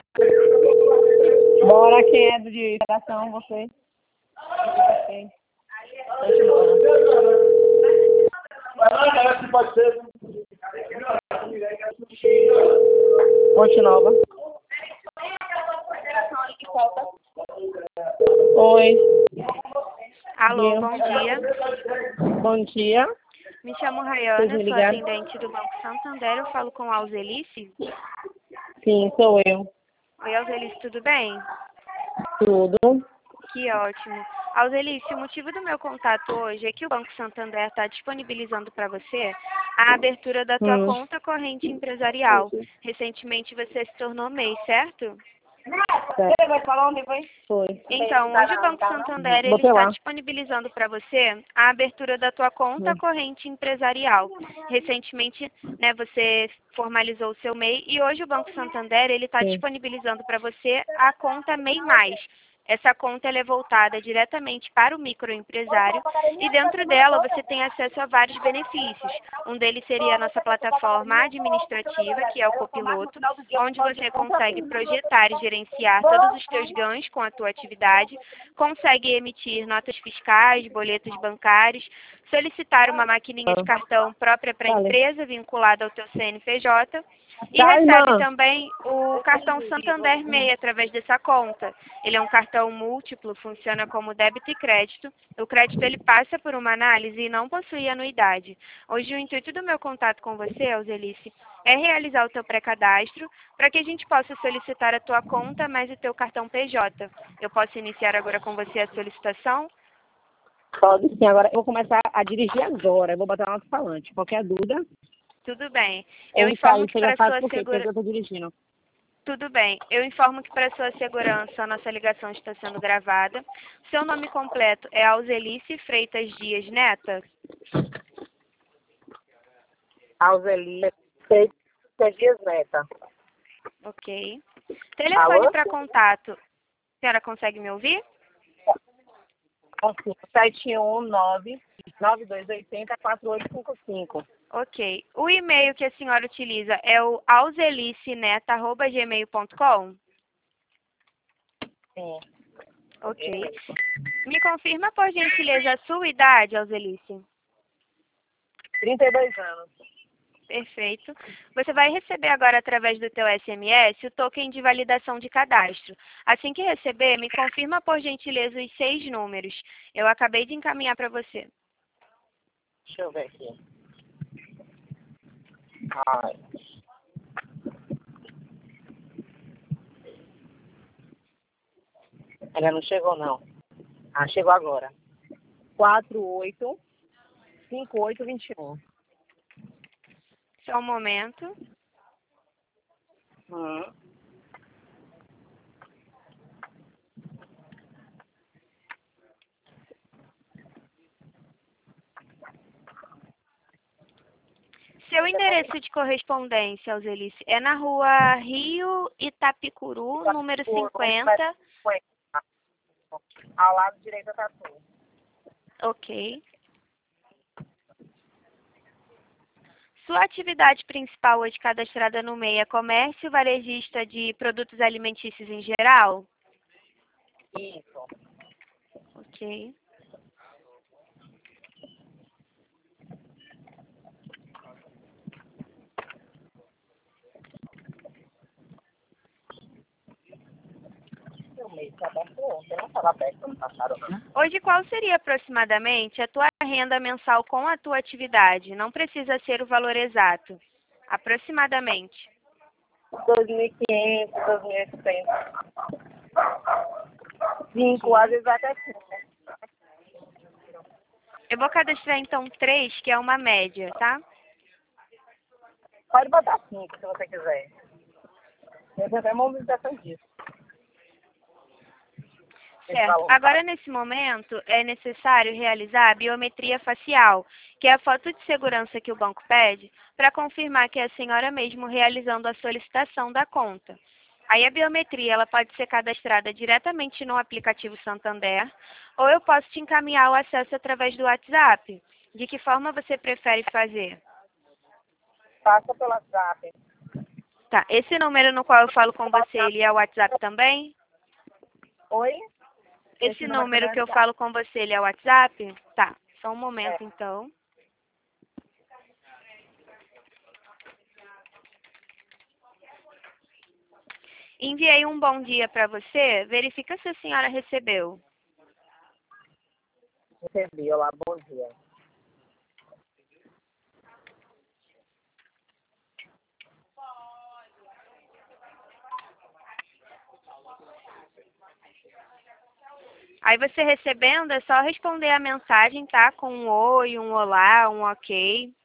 Bora, quem é de operação, você? Ok. Fonte Nova. Oi. Alô, Viu? bom dia. Bom dia. Me chamo Rayana, Vocês me sou ligaram? atendente do Banco Santander. Eu falo com a Alzelice. Sim, sou eu. Oi, Alzelice, tudo bem? Tudo. Que ótimo. Alzelice, o motivo do meu contato hoje é que o Banco Santander está disponibilizando para você a abertura da tua conta corrente empresarial. Recentemente você se tornou MEI, certo? Você vai falar onde foi? Foi. Então, hoje o Banco Santander ele Botei está lá. disponibilizando para você a abertura da tua conta corrente empresarial. Recentemente, né, você formalizou o seu MEI e hoje o Banco Santander ele está Sim. disponibilizando para você a conta MEI Mais. Essa conta ela é voltada diretamente para o microempresário e dentro dela você tem acesso a vários benefícios. Um deles seria a nossa plataforma administrativa, que é o Copiloto, onde você consegue projetar e gerenciar todos os teus ganhos com a tua atividade, consegue emitir notas fiscais, boletos bancários, solicitar uma maquininha de cartão própria para a empresa vinculada ao teu CNPJ e recebe também o cartão Santander MEI através dessa conta. Ele é um cartão múltiplo, funciona como débito e crédito. O crédito ele passa por uma análise e não possui anuidade. Hoje o intuito do meu contato com você, Alzelice, é realizar o teu pré-cadastro para que a gente possa solicitar a tua conta mais o teu cartão PJ. Eu posso iniciar agora com você a solicitação? Pode sim. Agora eu vou começar a dirigir agora. Eu vou botar um alto-falante. Qualquer dúvida? Tudo bem. Ou Eu informo que você já para faz sua por quê? Porque segurança... eu tô dirigindo. Tudo bem. Eu informo que para sua segurança a nossa ligação está sendo gravada. Seu nome completo é Alzelice Freitas Dias Neta? Alzelice Freitas Dias Neta. Ok. Telefone para contato. A senhora consegue me ouvir? 719-9280-4855. Ok. O e-mail que a senhora utiliza é o alzeliceneta@gmail.com? Sim. Ok. Me confirma, por gentileza, a sua idade, Alzelice. 32 anos. Perfeito. Você vai receber agora, através do teu SMS, o token de validação de cadastro. Assim que receber, me confirma, por gentileza, os 6 números. Eu acabei de encaminhar para você. Deixa eu ver aqui. Ai. Ela não chegou, não. Ah, chegou agora. 485821. Só um momento. Seu endereço de correspondência, Alzelice, é na rua Rio Itapicuru, número 50. Ao lado direito da Tatu. Ok. Sua atividade principal hoje cadastrada no MEI é comércio varejista de produtos alimentícios em geral? Isso. Ok. O mês está aberto ontem, não estava aberto ano passado, não. Hoje, qual seria aproximadamente a tua renda mensal com a tua atividade? Não precisa ser o valor exato. Aproximadamente. 2.500, 2.800. 5, às vezes até 5. Eu vou cadastrar, então, 3, que é uma média, tá? Pode botar 5, se você quiser. Eu tenho até movimentação disso. Certo. Agora, nesse momento, é necessário realizar a biometria facial, que é a foto de segurança que o banco pede, para confirmar que é a senhora mesmo realizando a solicitação da conta. Aí a biometria ela pode ser cadastrada diretamente no aplicativo Santander, ou eu posso te encaminhar o acesso através do WhatsApp. De que forma você prefere fazer? Passa pelo WhatsApp. Tá. Esse número no qual eu falo com você, ele é o WhatsApp também? Oi? Esse número que eu falo com você, ele é o WhatsApp? Tá. Só um momento, então. Enviei um bom dia para você. Verifica se a senhora recebeu. Recebi, olá, bom dia. Aí você recebendo, é só responder a mensagem, tá? Com um oi, um olá, um ok.